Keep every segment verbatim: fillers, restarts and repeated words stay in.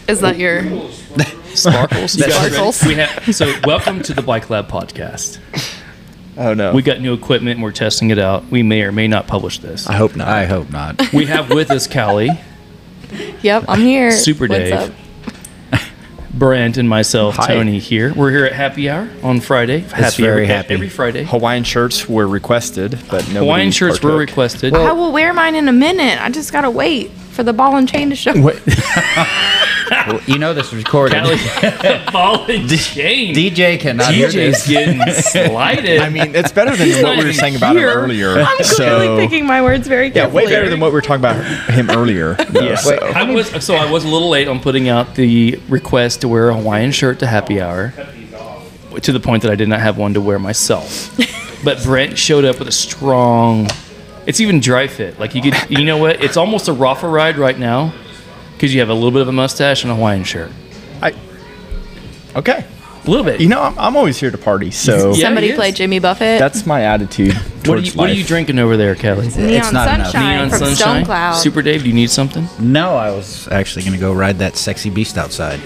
Is that your Sparkles? You guys Sparkles. ready? We have, so welcome to the Bike Lab podcast. Oh, no. We got new equipment and we're testing it out. We may or may not publish this. I hope not. I hope not. We have with us Callie, Yep, I'm here. Super What's Dave. up? Brent, and myself, Hi. Tony, here. We're here at Happy Hour on Friday. Happy very every, happy. every Friday. Hawaiian shirts were requested, but nobody Hawaiian shirts were partook. requested. I will wear mine in a minute. I just gotta wait for the ball and chain to show. Wait, Well, you know this is recorded. Callie, ball and chain. D J cannot hear DJ's this. getting slighted. I mean, it's better than what we were saying about him Here. earlier. I'm clearly so, picking my words very yeah, carefully. way better than what we were talking about him earlier. though, Yeah. so. I was so I was a little late on putting out the request to wear a Hawaiian shirt to Happy Hour, to the point that I did not have one to wear myself. But Brent showed up with a strong. It's even dry fit. Like you could, you know what? It's almost a Rafa ride right now, because you have a little bit of a mustache and a Hawaiian shirt. I, okay. A little bit. You know, I'm, I'm always here to party, so Yeah, Somebody he is. play Jimmy Buffett. that's my attitude towards what are you What are life. you drinking over there, Kelly? Neon It's not enough. Sunshine Neon from Sunshine. Stone Cloud. Super Dave, do you need something? No, I was actually going to go ride that sexy beast outside.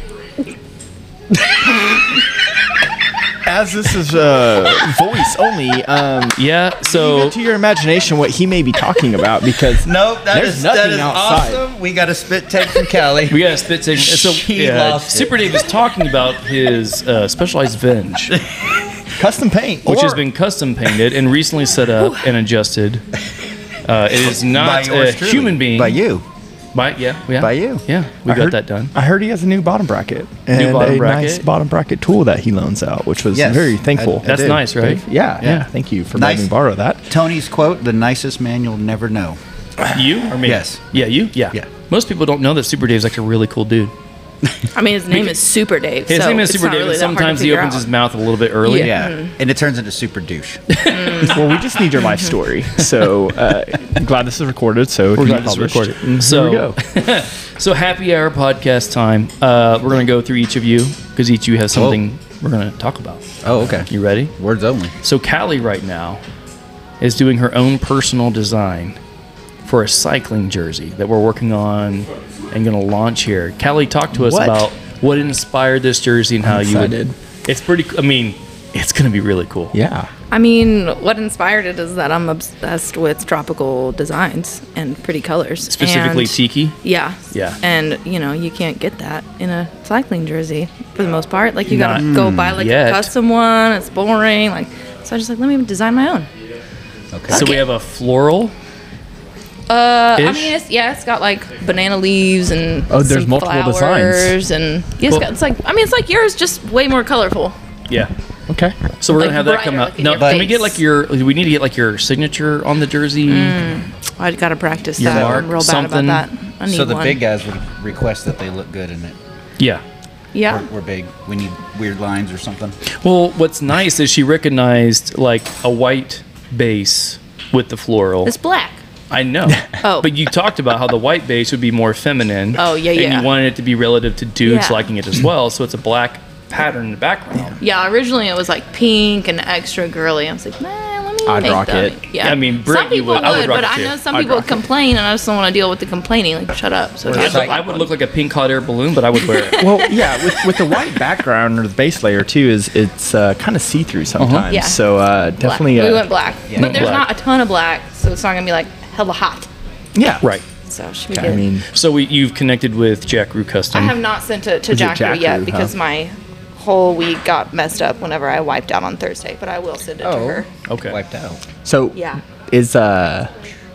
As this is uh, voice only, um, Yeah. leave So it to your imagination what he may be talking about, because Nope, that There's is nothing that is outside. awesome. We got a spit take from Callie. we got a spit take. So She yeah, lost it. Super Dave is talking about his uh, specialized Venge, custom paint, which or- has been custom painted and recently set up and adjusted. Uh, it is By not yours a truly. human being. By you. By yeah, yeah. By you. Yeah, we I got heard- that done. I heard he has a new bottom bracket and bottom a bracket? nice bottom bracket tool that he loans out, which was Yes, very thankful. I- I That's do. nice, right? yeah, Yeah. yeah. Thank you for Nice. letting me borrow that. Tony's quote, the nicest man you'll never know. You or me? Yes. Yeah, you. Yeah. Yeah. Most people don't know that Super Dave's like a really cool dude. I mean, his name is Super Dave. His so name is it's Super not Dave, really and that hard to sometimes he figure opens out. his mouth a little bit early. Yeah. Yeah. And it turns into super douche. Well, we just need your life story. So uh, I'm glad this is recorded. So it We're can glad be this is published. recorded. And So- here we go. So happy hour podcast time. Uh, we're gonna go through each of you because each of you has something we're gonna talk about. Oh, okay. You ready? Words only. So Callie right now is doing her own personal design for a cycling jersey that we're working on and going to launch here. Callie, talk to us What? about what inspired this jersey and how I'm you would. excited. It's pretty. I mean, it's going to be really cool. Yeah. I mean, what inspired it is that I'm obsessed with tropical designs and pretty colors. Specifically and, tiki. Yeah. Yeah. And, you know, you can't get that in a cycling jersey for the most part. Like, you got to Not go buy, like, yet. a custom one. It's boring. Like, so I just like, let me design my own. Okay. So we have a floral. Uh, I Ish? mean, it's, yeah, it's got, like, banana leaves and Oh, there's some multiple designs. flowers. And, yeah, it's, Well- got, it's like, I mean, it's like yours, just way more colorful. Yeah. Okay. So we're Like gonna have that come brighter, out. like in No, your can we face. get like your? We need to get like your signature on the jersey. I got to practice Your that. mark, I'm real bad something. about that. I need So the one. big guys would request that they look good in it. Yeah. Yeah. We're, we're big. We need weird lines or something. Well, what's nice is she recognized like a white base with the floral. It's black. I know. Oh. But you talked about how the white base would be more feminine. Oh, yeah, and yeah. you wanted it to be relative to dudes Yeah. liking it as well, so it's a black pattern in the background. Yeah, originally it was like pink and extra girly. I was like, man, let me I'd make rock that. it. Yeah, I mean, Britt, some you people would- I would rock but it I too. know some I'd people rock would complain, and I just don't want to deal with the complaining. Like, shut up. So I'd just look- like, I would look like a pink hot air balloon, but I would wear it. Well, yeah, with, with the white background or the base layer too, is it's uh, kind of see through sometimes. Yeah. So uh, black. definitely. we Uh, went black, Yeah. but there's Black. not a ton of black, so it's not gonna be like hella hot. Yeah. Right. So it should be I good. mean, So we, you've connected with Jack Rue Custom. I have not sent it to Is it Jack Jack yet Rue, because huh? my whole week got messed up whenever I wiped out on Thursday. But I will send it to her. Okay. Wiped out. so Yeah. is uh,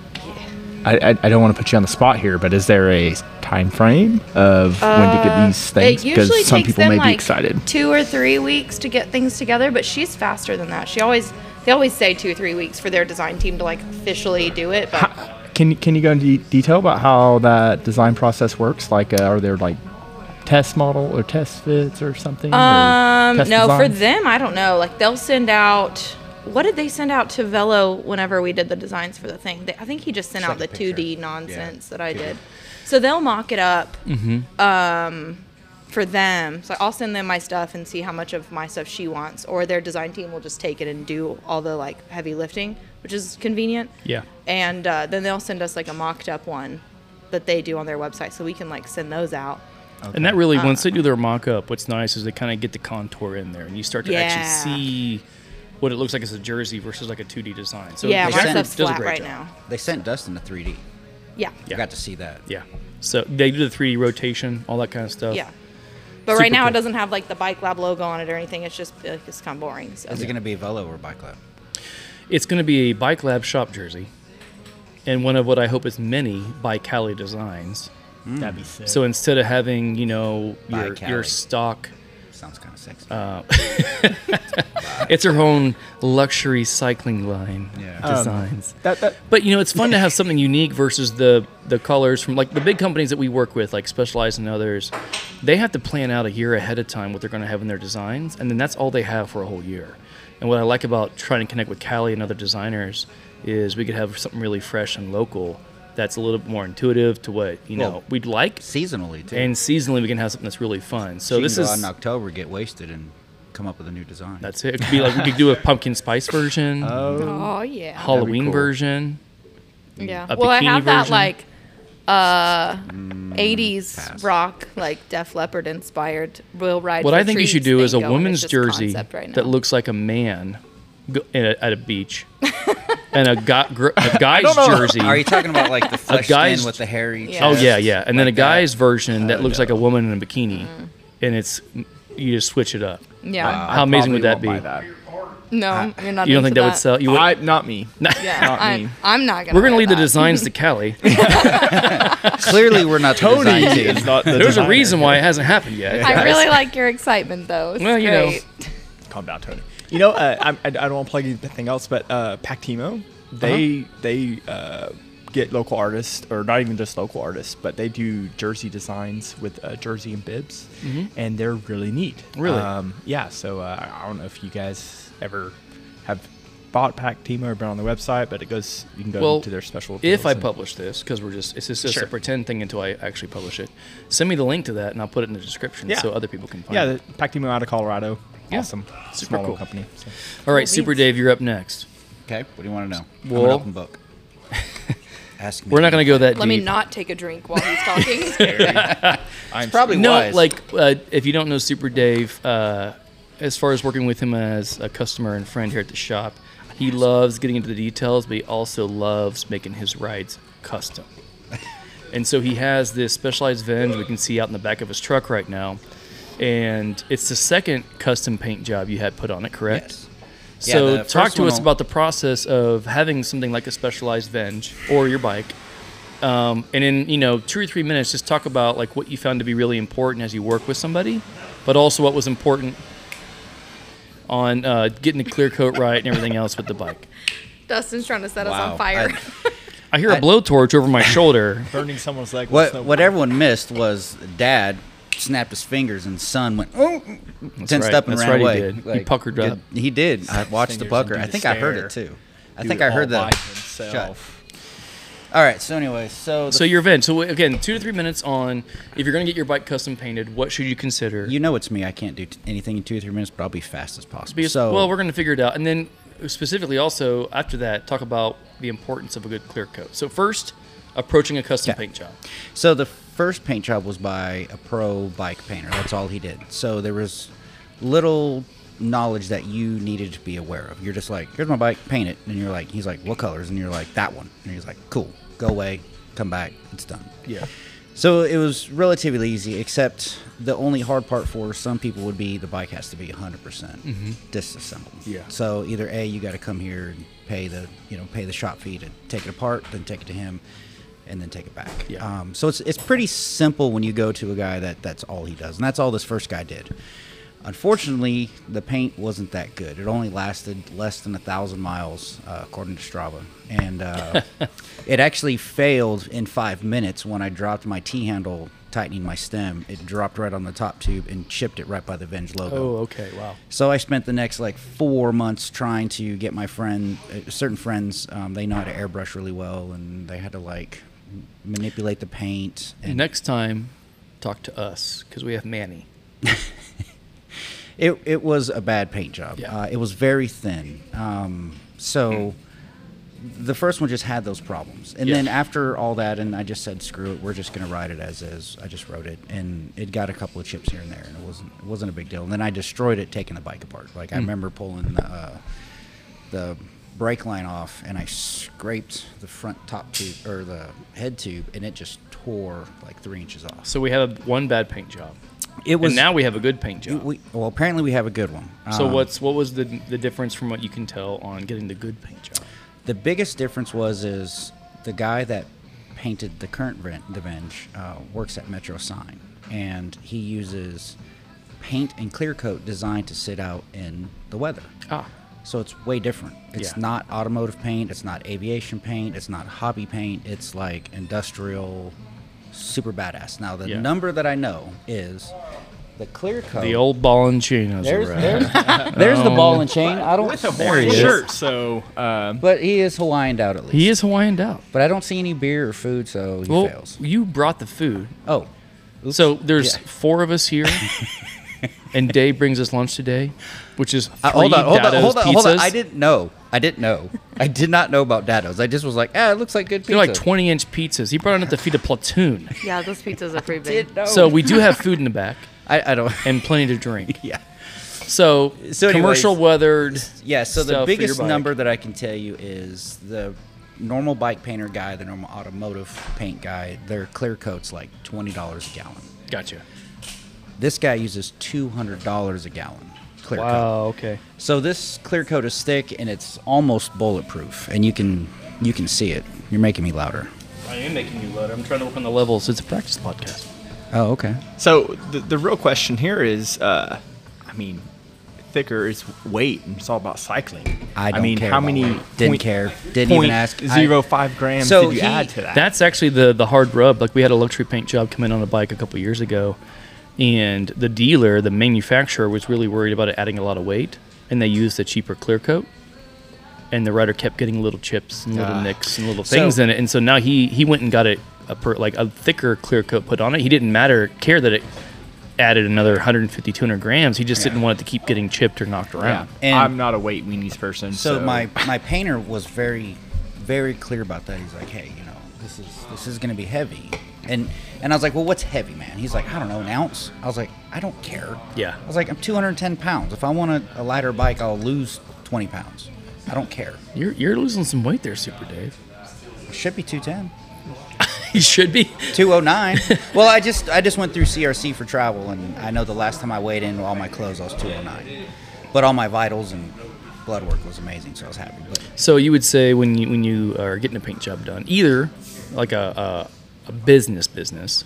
I I, I don't want to put you on the spot here, but is there a time frame of when to get these things? It usually some takes people them may be like excited. two or three weeks to get things together, but she's faster than that. She always they always say two or three weeks for their design team to like officially do it. But Can you can you go into de- detail about how that design process works? Like, uh, are there like test model or test fits or something? or um, test no, for designs? them, I don't know. Like they'll send out. What did they send out to Velo whenever we did the designs for the thing? They, I think he just sent Just out the like a picture. two D nonsense that I did. So they'll mock it up. Mm-hmm. Um, for them. So I'll send them my stuff and see how much of my stuff she wants, or their design team will just take it and do all the like heavy lifting, which is convenient. Yeah. And uh, then they'll send us like a mocked up one that they do on their website, so we can like send those out. And that really, once they do their mock-up, what's nice is they kind of get the contour in there, and you start to Yeah. actually see what it looks like as a jersey versus like a two D design. So yeah, they my sent- stuff's does a flat great right job. now. They sent Dustin to three D. Yeah. Yeah. I got to see that. Yeah. So they do the three D rotation, all that kind of stuff. Yeah. But Super right now cool. it doesn't have like the Bike Lab logo on it or anything. It's just like, it's kind of boring. So. Is it going to be Velo or Bike Lab? It's going to be a Bike Lab shop jersey, and one of what I hope is many by Cali designs. That'd be sick. So instead of having, you know, By your Cali. your stock, Sounds kind of sexy. uh, it's her own luxury cycling line Yeah. Um, designs. that, that, But you know, it's fun to have something unique versus the the colors from like the big companies that we work with, like Specialized and others. They have to plan out a year ahead of time what they're going to have in their designs, and then that's all they have for a whole year. And what I like about trying to connect with Cali and other designers is we could have something really fresh and local that's a little bit more intuitive to what you know Well, we'd like, Seasonally, too. and seasonally we can have something that's really fun. So You this can go is out in October, get wasted, and come up with a new design. that's it. It could be like we could do a pumpkin spice version, oh, Oh, yeah. Halloween cool. version. Yeah. A Well, I bikini have that version? like uh eighties pass. rock, like Def Leppard inspired Will Ride What for I think you should Trees do thing is a going. woman's It's just jersey concept right that now. looks like a man go, at, a, at a beach, and a, guy, gr- a guy's don't know. jersey. Are you talking about like the flesh guy's- skin with the hairy Yeah. Oh chest? yeah, yeah, and then a Like that? guy's version that Oh, looks no. like a woman in a bikini, and it's you just switch it up. Yeah. I How amazing probably would that won't buy be? that. No, you're not. You don't into think that would sell? You would, I, not me. Yeah, Not I'm, me. I'm not gonna. we're gonna buy leave the that. designs to Cali. Clearly, we're not the Tony design team. is not the There's a designer. reason why it hasn't happened yet. I guys. really like your excitement, though. It's Well, you know. great. Calm down, Tony. You know, uh, I, I, I don't want to plug anything else, but uh, Pactimo, they Uh-huh. they uh, get local artists, or not even just local artists, but they do jersey designs with uh, jersey and bibs, and they're really neat. Mm-hmm. Really? Um, yeah. So uh, I don't know if you guys ever have bought Pactimo or been on the website, but it goes. You can go Well, to their special. If deals I and- publish this, because we're just it's just, just Sure. a pretend thing until I actually publish it, send me the link to that and I'll put it in the description Yeah. so other people can find yeah, it. the Pactimo out of Colorado. Yeah. Awesome. Super Small little cool. company. So. All right, Cool Super beans. Dave, you're up next. Okay, what do you want to know? I'm Well- an open book. Ask me. We're not going to go that Let me deep. not take a drink while he's talking. I'm Probably No, wise. like uh, if you don't know Super Dave, uh, as far as working with him as a customer and friend here at the shop, he loves getting into the details, but he also loves making his rides custom. And so he has this Specialized Venge we can see out in the back of his truck right now, and it's the second custom paint job you had put on it, correct? Yes. So Yeah, the talk first to one us will- about the process of having something like a Specialized Venge or your bike. Um, and in you know two or three minutes, just talk about like what you found to be really important as you work with somebody, but also what was important on uh, getting the clear coat right and everything else with the bike. Dustin's trying to set us Wow. on fire. I hear a I- blowtorch over my shoulder. burning someone's leg. with What snow what blower. everyone missed was Dad snapped his fingers and son went oh, tensed right. up and That's ran right, he away. did. He puckered did- up. He did. I watched the Fingers pucker. and I do think the I heard it stare. too. I Do think it I heard all the. by himself. All right. So anyway, so the, So your event. So again, two to three minutes on. If you're going to get your bike custom painted, what should you consider? you know it's me. I can't do t- anything in two or three minutes, but I'll be fast as possible. Because, so well, we're going to figure it out, and then specifically also after that, talk about the importance of a good clear coat. So first, approaching a custom Okay. paint job. So the first paint job was by a pro bike painter. That's all he did. So there was little knowledge that you needed to be aware of. You're just like, here's my bike, paint it. And you're like, he's like, what colors? And you're like, that one. And he's like, cool, go away, come back, it's done. Yeah. So it was relatively easy, except the only hard part for some people would be the bike has to be one hundred percent disassembled. Yeah. So either A, you got to come here and pay the, you know, pay the shop fee to take it apart, then take it to him, and then take it back. Yeah. Um, so it's it's pretty simple when you go to a guy that that's all he does, and that's all this first guy did. Unfortunately, the paint wasn't that good. It only lasted less than a thousand miles, uh, according to Strava, and uh, it actually failed in five minutes when I dropped my T-handle tightening my stem. It dropped right on the top tube and chipped it right by the Venge logo. Oh, okay. Wow. So I spent the next like four months trying to get my friend, uh, certain friends, um, they know how to airbrush really well, and they had to like manipulate the paint. And Next time, talk to us because we have Manny. It it was a bad paint job. Yeah. Uh, it was very thin. Um, so the first one just had those problems. And Yeah. then after all that, and I just said, screw it, we're just going to ride it as is. I just wrote it, and it got a couple of chips here and there, and it wasn't it wasn't a big deal. And then I destroyed it taking the bike apart. Like, Hmm. I remember pulling the, uh, the brake line off, and I scraped the front top tube, or the head tube, and it just tore like three inches off. So we had one bad paint job. It was and now we have a good paint job. We, well, apparently we have a good one. so Um, what's what was the the difference from what you can tell on getting the good paint job? The biggest difference was is the guy that painted the current Ven- the Venge uh, works at Metro Sign, and he uses paint and clear coat designed to sit out in the weather. Ah, So it's way different. It's Yeah. not automotive paint. It's not aviation paint. It's not hobby paint. It's like industrial, super badass. Now the Yeah. number that I know is the clear coat. the old ball and chain. Has there's arrived. there's, there's the ball and chain. I don't. With a There Hawaiian he is. shirt, so um, But he is Hawaiian out at least. He is Hawaiian out. But I don't see any beer or food, so he Well, fails. you brought the food. Oh. Oops. So there's Yeah. four of us here, and Dave brings us lunch today, which is three Uh, hold on, hold on, Dado's hold on, hold on. pizzas. I didn't know. I didn't know. I did not know about Dados. I just was like, ah, it looks like good pizza. They're like twenty inch pizzas. He brought enough to feed a platoon. Yeah, those pizzas are pretty big. Did know. So we do have food in the back I, I don't. and plenty to drink. Yeah. So, So anyways, commercial weathered. Yeah. So the stuff for your biggest bike. number that I can tell you is the normal bike painter guy, the normal automotive paint guy. Their clear coat's like twenty dollars a gallon. Gotcha. This guy uses two hundred dollars a gallon clear coat. Wow. Okay. So this clear coat is thick and it's almost bulletproof, and you can you can see it. You're making me louder. I am making you louder. I'm trying to work on the levels. It's a practice podcast. Oh, okay. so the the real question here is, uh, I mean, thicker is weight, and it's all about cycling. I don't mean, care how about many? weight. Didn't point- care. Didn't point even ask. Zero I- five grams So did you he- add to that? That's actually the the hard rub. Like we had a luxury paint job come in on a bike a couple years ago, and the dealer, the manufacturer, was really worried about it adding a lot of weight, and they used the cheaper clear coat. And the rider kept getting little chips and little Ah. nicks and little So- things in it, and so now he he went and got it a per, like a thicker clear coat put on it. He didn't matter care that it added another one hundred fifty, two hundred grams. He just didn't want it to keep getting chipped or knocked yeah. around. And- I'm not a weight weenies person. So, So, my my painter was very very clear about that. He's like, hey, you know, this is this is gonna be heavy, and and I was like, well, what's heavy, man? He's like, I don't know, an ounce. I was like, I don't care. Yeah. I was like, I'm two hundred ten pounds. If I want a, a lighter bike, I'll lose twenty pounds. I don't care. You're you're losing some weight there, Super Dave. It should be two ten. You should be. two oh nine. Well, I just I just went through C R C for travel, and I know the last time I weighed in all my clothes, I was two oh nine. But all my vitals and blood work was amazing, so I was happy. But So you would say when you when you are getting a paint job done, either like a a, a business business,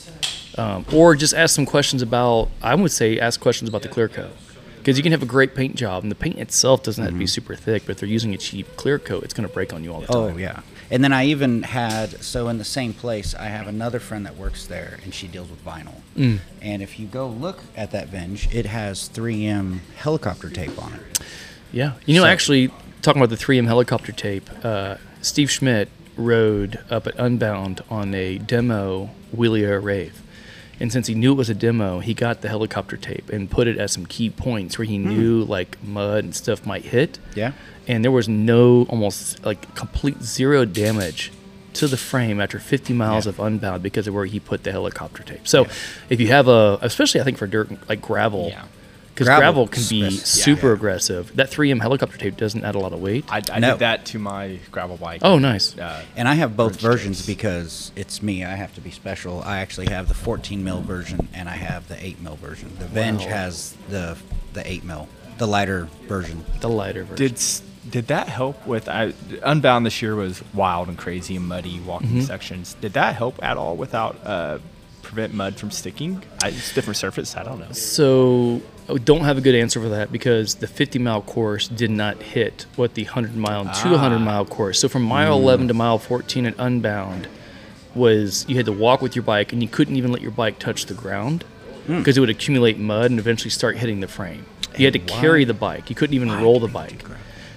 um, or just ask some questions about. I would say ask questions about the clear coat, because you can have a great paint job and the paint itself doesn't have to be super thick, but if they're using a cheap clear coat, it's going to break on you all the time. oh yeah. And then I even had so in the same place I have another friend that works there, and she deals with vinyl. Mm. And if you go look at that Venge, it has three M helicopter tape on it. Yeah, you know, So- actually, talking about the three M helicopter tape, uh, Steve Schmidt rode up at Unbound on a demo Wheelie Rave. And since he knew it was a demo, he got the helicopter tape and put it at some key points where he knew like mud and stuff might hit. Yeah. And there was no, almost like complete zero damage to the frame after fifty miles Yeah. of Unbound because of where he put the helicopter tape. So if you have a, especially I think for dirt, like gravel, Yeah. because Gravel gravel can be spec- yeah. super aggressive. That three M helicopter tape doesn't add a lot of weight. I, I No. did that to my gravel bike. Oh, nice. Uh, And I have both French versions tips. because it's me. I have to be special. I actually have the fourteen mil version and I have the eight mil version. The Venge Wow. has the the eight mil, the lighter version. The lighter version. Did s- did that help with I, Unbound this year was wild and crazy and muddy walking Mm-hmm. sections. Did that help at all without uh, prevent mud from sticking? I, it's different surface. I don't know. So I don't have a good answer for that because the fifty mile course did not hit what the one hundred mile and two hundred mile course. So from mile eleven to mile fourteen at Unbound was you had to walk with your bike and you couldn't even let your bike touch the ground because it would accumulate mud and eventually start hitting the frame. You had to carry the bike. You couldn't even roll the bike.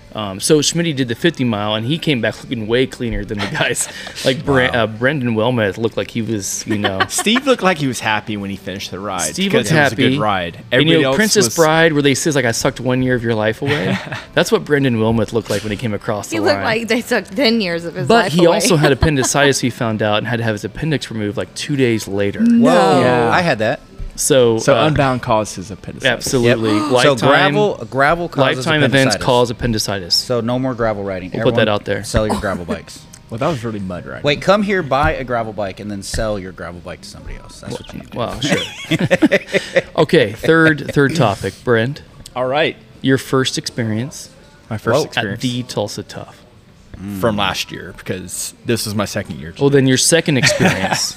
Um, so Schmitty did the fifty mile, and he came back looking way cleaner than the guys. Like Bra- uh, Brendan Wilmeth looked like he was, you know. Steve looked like he was happy when he finished the ride. Steve because looked it was happy. a good ride. And, Everybody you know, else Princess was, Bride, where they says like I sucked one year of your life away. That's what Brendan Wilmeth looked like when he came across He the looked line. like they took ten years of his but life he away. also had appendicitis. He found out and had to have his appendix removed like two days later. Whoa, Yeah. I had that. So, So uh, Unbound caused his appendicitis. absolutely. Yep. Lifetime, So gravel, gravel causes lifetime events appendicitis. cause appendicitis. So no more gravel riding. We'll put that out there. Sell your gravel bikes. Well, that was really mud riding. Wait, come here, buy a gravel bike, and then sell your gravel bike to somebody else. That's what you need to do. Well, sure. Okay, third third topic, Brent. All right. Your first experience My first Whoa. at experience the Tulsa Tough. from last year because this was my second year. Well, then your second experience.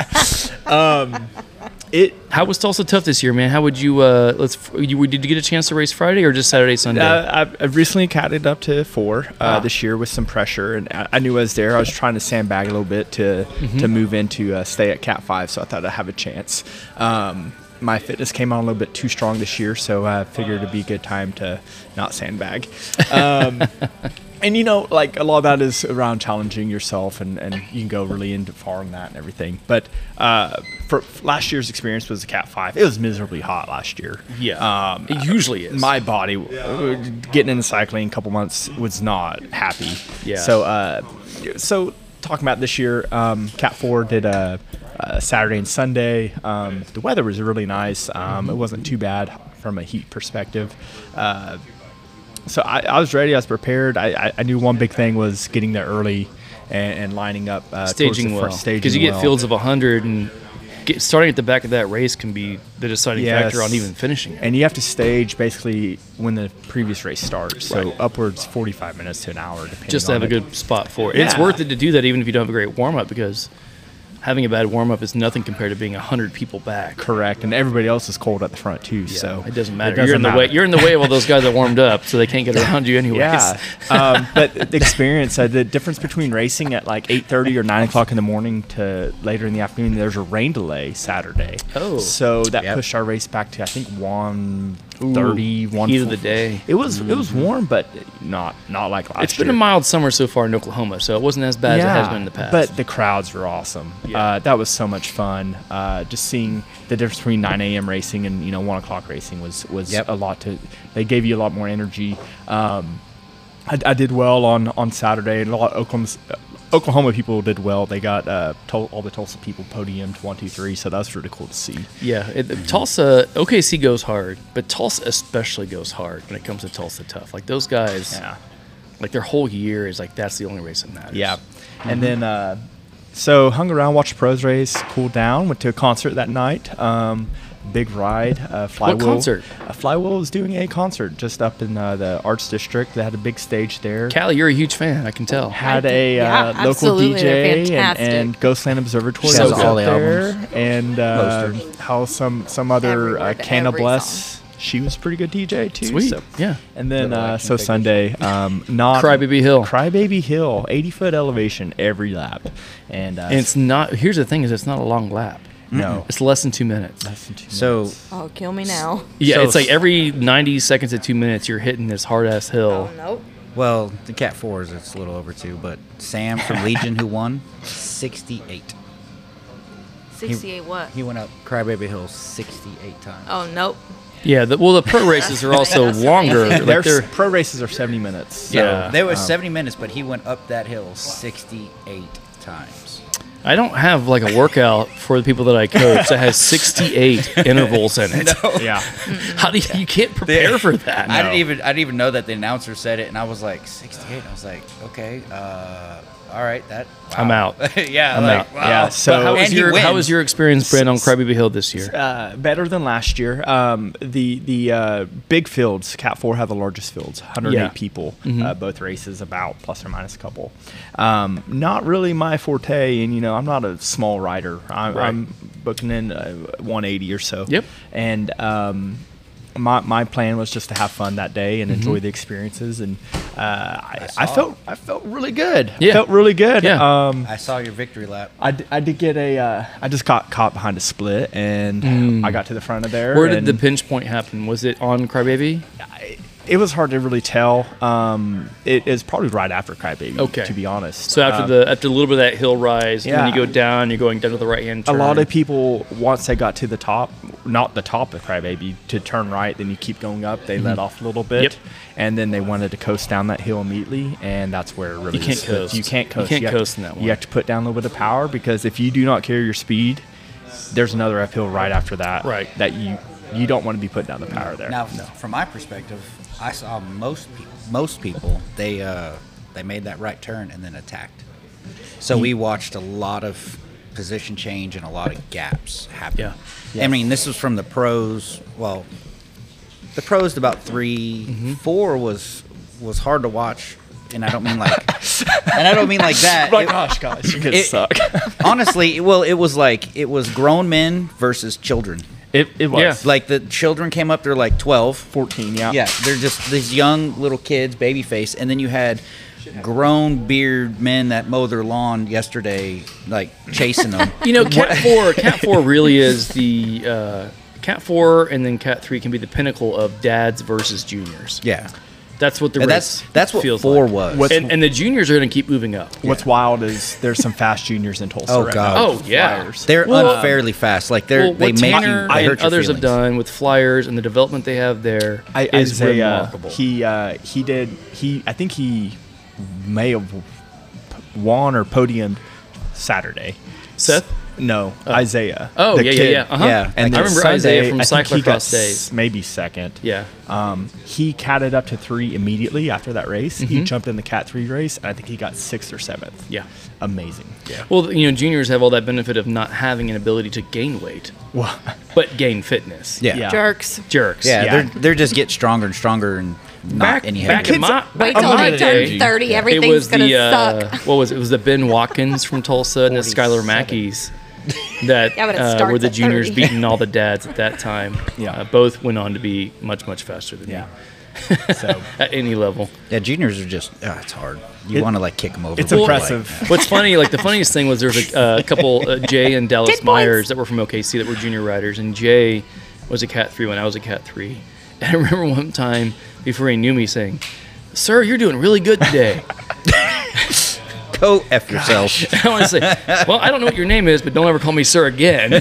It How was Tulsa Tough this year, man? How would you? Uh, let's. You did you get a chance to race Friday or just Saturday, Sunday? Uh, I've, I've recently catted up to four uh, Ah. this year with some pressure, and I, I knew I was there. I was trying to sandbag a little bit to to move into uh, stay at Cat Five, so I thought I'd have a chance. Um, my fitness came on a little bit too strong this year, so I figured it'd be a good time to not sandbag. Um, and you know, like a lot of that is around challenging yourself, and, and you can go really into far on that and everything. But uh, for last year's experience was the Cat Five. It was miserably hot last year. yeah. Um, it usually is. my body uh, getting into cycling a couple months was not happy. Yeah. So, uh, so talking about this year, um, Cat Four did a, a Saturday and Sunday. Um, the weather was really nice. Um, it wasn't too bad from a heat perspective. Uh, so I, I was ready. I was prepared. I, I, I knew one big thing was getting there early and, and lining up. Uh, towards staging the well, front, staging because you get well. fields of a hundred, and get, starting at the back of that race can be the deciding Yes. factor on even finishing it. And you have to stage basically when the previous race starts, so Right. upwards forty-five minutes to an hour, depending Just to on have a it. good spot for it. And It's Yeah. worth it to do that even if you don't have a great warm up, because having a bad warm up is nothing compared to being a hundred people back. Correct, and everybody else is cold at the front too. So it doesn't matter. doesn't you're in the matter. way. You're in the way of all those guys that warmed up, so they can't get around you anyways. Yeah, um, but the experience, uh, the difference between racing at like eight thirty or nine o'clock in the morning to later in the afternoon, there's a rain delay Saturday. Oh. so that Yep. pushed our race back to I think one thirty, one. heat of the day. It was it was warm, but not not like last It's been year. a mild summer so far in Oklahoma, so it wasn't as bad as it has been in the past. But the crowds were awesome. Yeah. Uh, that was so much fun. Uh, just seeing the difference between nine a.m. racing and you know one o'clock racing was was Yep. a lot to. They gave you a lot more energy. Um, I, I did well on on Saturday, and a lot of Oklahoma's, uh, Oklahoma people did well. They got uh, Tul- all the Tulsa people podiumed one, two, three. So that was really cool to see. yeah, it, Tulsa, O K C goes hard, but Tulsa especially goes hard when it comes to Tulsa Tough. Like those guys, Yeah. like their whole year is like that's the only race that matters. Yeah. And then, uh, so hung around, watched the pros race, cooled down, went to a concert that night. Um, big ride. Uh, Flywheel. concert? Uh, Flywheel was doing a concert just up in uh, the Arts District. They had a big stage there. Callie, you're a huge fan. I can tell. Had I a think- uh, yeah, local absolutely, D they're J and, fantastic. and Ghostland Observatory She was has all out the there, albums. and uh, Most how some some other Every uh, word, Canna every Bless. She was a pretty good D J too. Sweet. So. Yeah. And then Little uh, action so figures. Sunday, um, not Crybaby Hill. Crybaby Hill, eighty foot elevation every lap, and, uh, And it's not. Here's the thing: is it's not a long lap. no, It's less than two minutes. less than two So minutes. Oh, kill me now. Yeah, So it's like s- every ninety seconds to two minutes, you're hitting this hard ass hill. Oh, nope. Well, the Cat Fours, it's a little over two, but Sam from Legion, who won, sixty-eight. sixty-eight what? He went up Crybaby Hill sixty-eight times. Oh, nope. Yeah, the, well, the pro races are also That's longer. amazing. Like Their they're, pro races are seventy minutes. So, Yeah. There was um, seventy minutes, but he went up that hill sixty-eight times. I don't have like a workout for the people that I coach that has sixty-eight intervals in it. Yeah. How do you, you can't prepare for that? I didn't even I didn't even know that the announcer said it, and I was like sixty-eight. I was like, okay, uh, all right, that. I'm wow. out. yeah, I'm like, out. Wow. Yeah, so- But how was And he your how wins. was your experience, Brent, on Crybaby Hill this year? Uh, better than last year. Um, the the uh, big fields, Cat Four have the largest fields, one hundred eight Yeah. people. Mhm. Uh, both races about plus or minus a couple. Um, not really my forte, and you know I'm not a small rider. I'm, Right. I'm booking in uh, one eighty or so. Yep. And um, my my plan was just to have fun that day and enjoy the experiences, and uh, I, I, saw felt I felt really good. Yeah. I felt really good. Yeah. Um, I saw your victory lap. I, d- I did get a. Uh, I just got caught behind a split, and Mm. I got to the front of there. Where did the and pinch point happen? Was it on Crybaby? I- it was hard to really tell. Um, it is probably right after Crybaby, Okay. to be honest. So after Um, the after a little bit of that hill rise, and then you Yeah. go down, you're going down to the right hand a turn. lot of people, once they got to the top, not the top of Crybaby, to turn right, then you keep going up. They let off a little bit, Yep. and then they wanted to coast down that hill immediately, and that's where it really You can't is- coast. You can't You coast. can't have coast to, in that one. You have to put down a little bit of power, because if you do not carry your speed, there's another uphill right after that. Right. That you you don't want to be putting down the power there. Now, from my perspective, I saw most people, most people they uh, they made that right turn and then attacked. So we watched a lot of position change and a lot of gaps happen. Yeah. I mean, this was from the pros. Well, the pros about 3 Mm-hmm. four was was hard to watch, and I don't mean like, and I don't mean like that. my It- gosh, guys, you guys it- suck. honestly, well, it was like it was grown men versus children. It, it was Yeah. Like the children came up, they're like twelve. fourteen, yeah. Yeah, they're just these young little kids, baby face, and then you had grown beard men that mow their lawn yesterday, like chasing them. You know, Cat four, Cat four really is the uh, Cat four, and then Cat three can be the pinnacle of dads versus juniors. Yeah, That's what the and race that's that's what feels four like. was. What's- And, and the juniors are going to keep moving up. What's wild is there's some fast juniors in Tulsa Oh, right God. now. Oh, yeah. Flyers. They're Well, unfairly fast. Like they're Well, they what make Tanner you they and hurt your others have feelings. done with Flyers and the development they have there I, is Isaiah, remarkable. he uh, he did he I think he may have won or podiumed Saturday. Seth? No, Isaiah. Oh, the yeah, yeah, kid. yeah. Uh-huh. Yeah, And I then remember Sunday, Isaiah from I think he got cyclocross days. s- maybe second. Yeah. Um, he catted up to three immediately after that race. Mm-hmm. He jumped in the Cat three race, and I think he got sixth or seventh. Yeah. Amazing. Yeah. Well, you know, juniors have all that benefit of not having an ability to gain weight, Well, but gain fitness. Yeah. Yeah. Jerks. Jerks. Yeah, Yeah. they're they're just get stronger and stronger and not Back, any back heavier. in my Wait back till in my they day, turn thirty. it Everything's was gonna the uh, suck. what was it? It was the Ben Watkins from Tulsa and the Skylar Mackeys that Yeah, but it uh, starts were the at juniors thirty. beating all the dads at that time. Yeah. Uh, both went on to be much much faster than yeah. me So at any level. Yeah, juniors are just oh, it's hard. You It- want to like kick them over. it's but you're impressive. like, What's funny, like the funniest thing was there was a uh, couple, uh, Jay and Dallas Ten points. Myers, that were from O K C that were junior riders, and Jay was a Cat three when I was a Cat three. And I remember one time before he knew me saying, "Sir, you're doing really good today." Go F yourself. I want to say, well, I don't know what your name is, but don't ever call me sir again.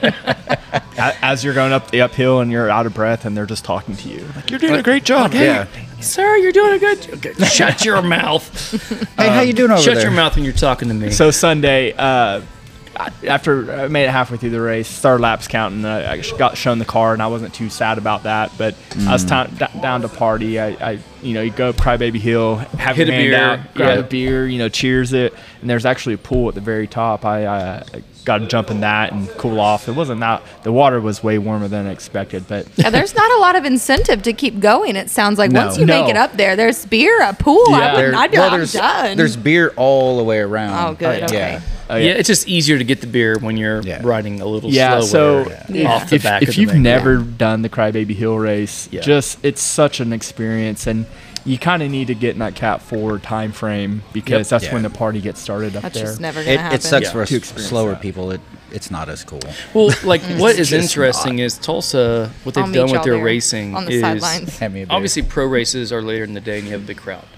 A- As you're going up the uphill and you're out of breath, and they're just talking to you, like you're doing a great job. Hey, Yeah. Sir, you're doing a good job. Okay, shut your mouth. Hey, how you doing over Shut there? your mouth when you're talking to me. So Sunday, uh, after I made it halfway through the race, started laps counting. Uh, I got shown the car, and I wasn't too sad about that. But I was Mm. ta- d- down to party. I, I, you know, you go up Crybaby Hill, have Hit your a hand beer, out, grab yeah. a beer, you know, cheers it. And there's actually a pool at the very top. I, uh, got to jump in that and cool off. It wasn't that the water was way warmer than expected, but Yeah, there's not a lot of incentive to keep going. It sounds like No. once you No. make it up there, there's beer, a pool. Yeah. I There- wouldn't, I'd, well, I'm there's, done. there's beer all the way around. Oh, good, Yeah. okay. Oh, yeah. it's just easier to get the beer when you're Yeah. riding a little yeah. slower So Yeah. off the if, back if of the you've thing. never done the Crybaby Hill race, Yeah. just it's such an experience, and you kind of need to get in that Cat four time frame because Yep. that's Yeah. when the party gets started up That's there. just never gonna It, happen. it sucks Yeah. for us To experience slower that. people. It it's not as cool. Well, like what is just interesting is Tulsa. What they've I'll meet done with y'all their there racing on the is sidelines. Hand me a beer. obviously pro races are later in the day and you have a big crowd.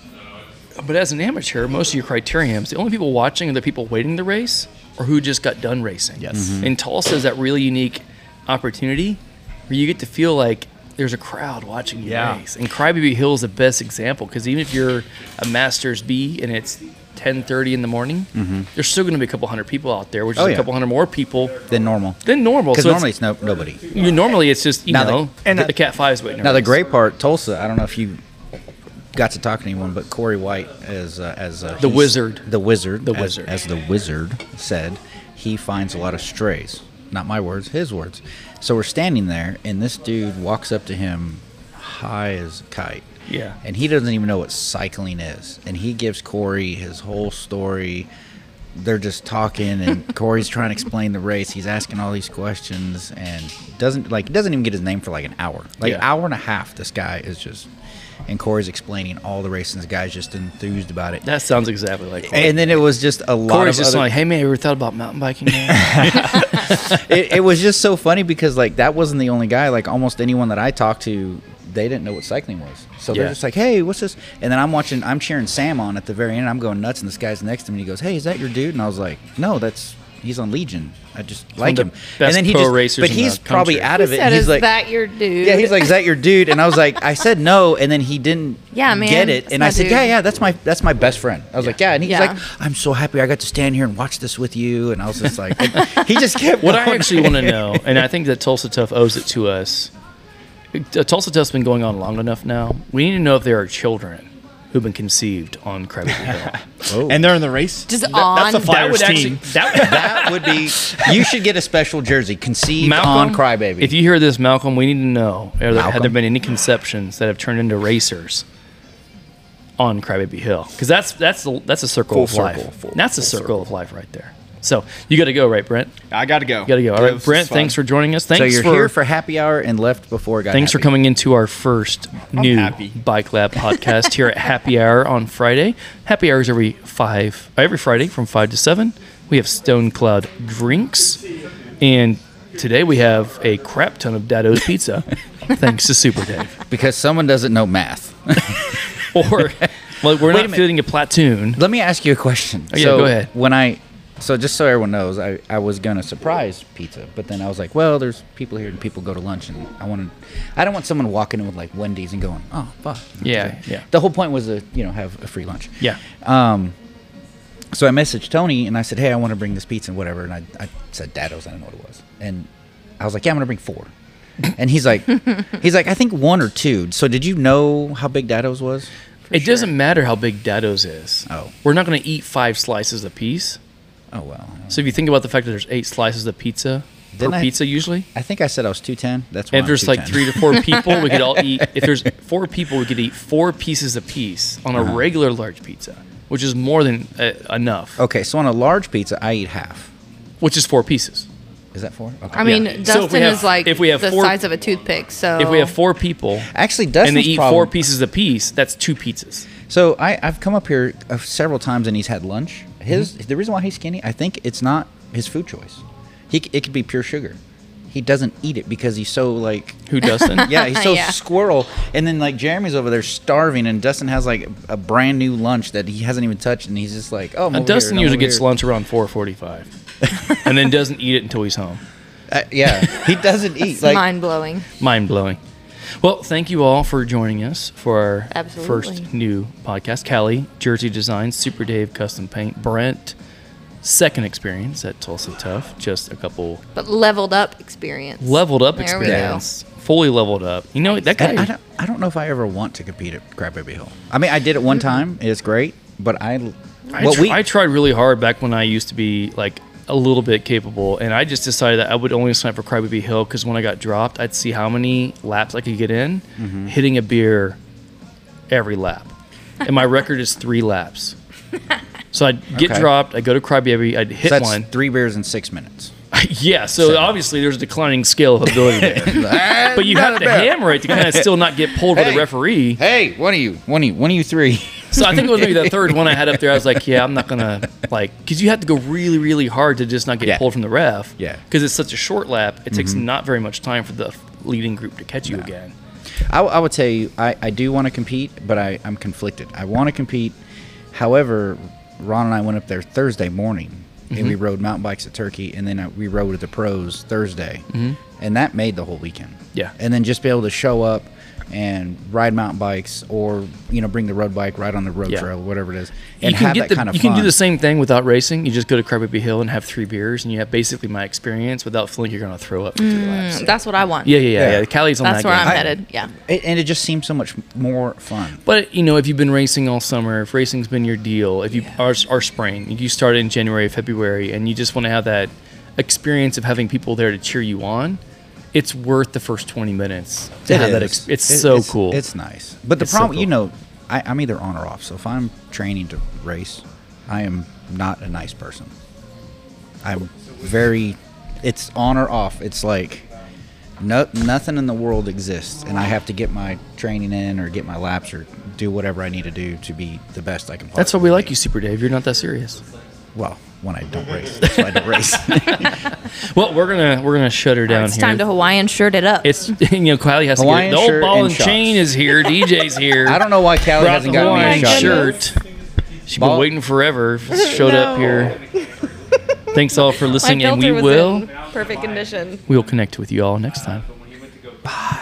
But as an amateur, most of your criteriums, the only people watching are the people waiting the race or who just got done racing. Yes. Mm-hmm. And Tulsa is that really unique opportunity where you get to feel like there's a crowd watching you Yeah. race. And Crybaby Hill is the best example because even if you're a Masters B and it's ten thirty in the morning, there's still going to be a couple hundred people out there, which is Oh, a yeah. couple hundred more people Than normal. than normal. Because So normally it's, it's no nobody. you normally it's just you Now the- know and the, the- the Cat Fives waiting. Now the around. great part, Tulsa. I don't know if you got to talk to anyone, but Corey White, as uh, as uh, The he's- wizard. the wizard, The as, wizard. as the wizard said, he finds a lot of strays. Not my words, his words. So we're standing there, and this dude walks up to him, high as a kite. Yeah. And he doesn't even know what cycling is, and he gives Corey his whole story. They're just talking, and Corey's trying to explain the race. He's asking all these questions, and doesn't like doesn't even get his name for like an hour, like Yeah. an hour and a half. This guy is just, and Corey's explaining all the racing. This guy's just enthused about it. That sounds exactly like Corey. And then it was just a lot Corey's of just other, like, hey man, ever thought about mountain biking? Man? it, it was just so funny because like that wasn't the only guy. Like almost anyone that I talked to they didn't know what cycling was. So Yeah. they're just like, hey, what's this? And then I'm watching, I'm cheering Sam on at the very end. I'm going nuts, and this guy's next to me. And he goes, hey, is that your dude? And I was like, no, that's he's on Legion. I just like of him. the best And then he pro just, racers but in he's the probably country. out of He it. said, He's "Is like, that your dude?" yeah, he's like, is that your dude? And I was like, I said no, and then he didn't Yeah, man, get it. that's And my I said, dude. yeah, yeah, that's my that's my best friend. I was like, yeah, and he's Yeah. like, I'm so happy I got to stand here and watch this with you. And I was just like, and he just kept What I going. actually want to know, and I think that Tulsa Tough owes it to us. uh, Tulsa Tough's been going on long enough now. We need to know if there are children who've been conceived on Crybaby Hill. Oh. And they're in the race. Just That- on. That's the That Flyers that would team. actually that would, That would be. You should get a special jersey, conceived Malcolm, on Crybaby. If you hear this, Malcolm, we need to know: are there, have there Malcolm? been any conceptions that have turned into racers on Crybaby Hill? Because that's that's a, that's a circle Full of circle, life. full- that's a full circle circle. of life right there. So you got to go, right, Brent? I got to go. You got to go. All right, This Brent. is fun. Thanks for joining us. Thanks so you're for here for happy hour and left before it got Thanks for happy. coming into our first new happy. Bike Lab podcast here at Happy Hour on Friday. Happy Hour is every five every Friday from five to seven. We have Stone Cloud drinks, and today we have a crap ton of Dado's pizza. Thanks to Super Dave. because someone doesn't know math. Or well, we're Wait a not minute. feeling a platoon. Let me ask you a question. Oh, yeah, so go ahead. When I, so just so everyone knows, I, I was gonna surprise pizza, but then I was like, well, there's people here and people go to lunch, and I want to, I don't want someone walking in with like Wendy's and going, oh fuck. Yeah, yeah. The whole point was to you know have a free lunch. Yeah. Um. So I messaged Tony and I said, hey, I want to bring this pizza and whatever, and I, I said Dado's, I don't know what it was, and I was like, yeah, I'm gonna bring four. And he's like, he's like, I think one or two. So did you know how big Dado's was? It doesn't matter how big Dado's is. Oh. We're not going to eat five slices a piece. Oh well. So if you think about the fact that there's eight slices of pizza Didn't per I- pizza usually, I think I said I was two ten. That's why and if I'm there's like two ten. three to four people, we could all eat. If there's four people, we could eat four pieces a piece on a Uh-huh. regular large pizza, which is more than uh, enough. Okay, so on a large pizza, I eat half. Which is four pieces. Is that four? Okay. I mean, Yeah. So if Dustin we have- is like if we have the four- size of a toothpick. So If we have four people Actually, Dustin's and they eat problem, four pieces a piece, that's two pizzas. So I, I've come up here uh, several times and he's had lunch. His Mm-hmm. the reason why he's skinny, I think it's not his food choice. He c- it could be pure sugar. He doesn't eat it because he's so like Who Dustin? yeah he's so Yeah. squirrel. And then like Jeremy's over there starving, and Dustin has like a brand new lunch that he hasn't even touched, and he's just like, oh, I'm Uh, over Dustin here, and I'm usually over gets here. lunch around four forty-five, and then doesn't eat it until he's home. Uh, yeah, he doesn't eat it's like mind blowing. Mind blowing. Well, thank you all for joining us for our Absolutely. first new podcast. Callie, Jersey Design, Super Dave Custom Paint, Brent, second experience at Tulsa Tough, just a couple But leveled up experience. leveled up There we go. experience, fully leveled up. You know that guy. And I don't, I don't know if I ever want to compete at Crybaby Hill. I mean, I did it one time. It's great, but I, I, what tr- we, I tried really hard back when I used to be like a little bit capable, and I just decided that I would only sign up for Crybaby Hill because when I got dropped, I'd see how many laps I could get in, Mm-hmm. hitting a beer every lap, and my record is three laps. So I'd get Okay. dropped, I'd go to Crybaby, I'd hit so that's one. three beers in six minutes. Yeah, so obviously there's a declining scale of ability there. But you have to hammer it to kind of still not get pulled by the Hey. referee. Hey, one of you, one of you, one of you three. So I think it was maybe the third one I had up there. I was like, yeah, I'm not gonna like, because you have to go really, really hard to just not get Yeah. pulled from the ref. Yeah. Because it's such a short lap, it takes not very much time for the leading group to catch you again. I, I would tell you, I, I do want to compete, but I, I'm conflicted. I want to compete. However, Ron and I went up there Thursday morning, and we rode mountain bikes at Turkey, and then uh, we rode with the pros Thursday, and that made the whole weekend. Yeah. And then just be able to show up and ride mountain bikes, or you know, bring the road bike, ride on the road Yeah. trail, whatever it is, and You can have get that the, kind of you fun. can do the same thing without racing. You just go to Crybaby Hill and have three beers, and you have basically my experience without feeling you're gonna throw up for three laps. That's what I want. Yeah, yeah, yeah, Yeah. yeah. Callie's on That's that where game. I'm I- headed. Yeah. It, and it just seems so much more fun. But you know, if you've been racing all summer, if racing's been your deal, if you are are spring, if you started in January, February, and you just want to have that experience of having people there to cheer you on, it's worth the first twenty minutes to It have that. is. Ex- it's It- so it's, cool. It's nice. But the It's so problem, you cool. know, I, I'm either on or off. So if I'm training to race, I am not a nice person. I'm very, it's on or off. It's like no, nothing in the world exists, and I have to get my training in or get my laps or do whatever I need to do to be the best I can possibly That's why we like be. you, Super Dave. You're not that serious. Well, when I don't race, that's why I don't race. Well, we're gonna we're gonna shut her down It's here. time to Hawaiian shirt it up. It's you know Kylie has Hawaiian to get the old shirt ball and and shots. chain is here. D J's here. I don't know why Callie Brought hasn't the got me a Hawaiian shot. shirt. She's been Ball- waiting forever. Showed up here. Thanks all for My listening, and we filter was will in perfect condition. we will connect with you all next time. Bye.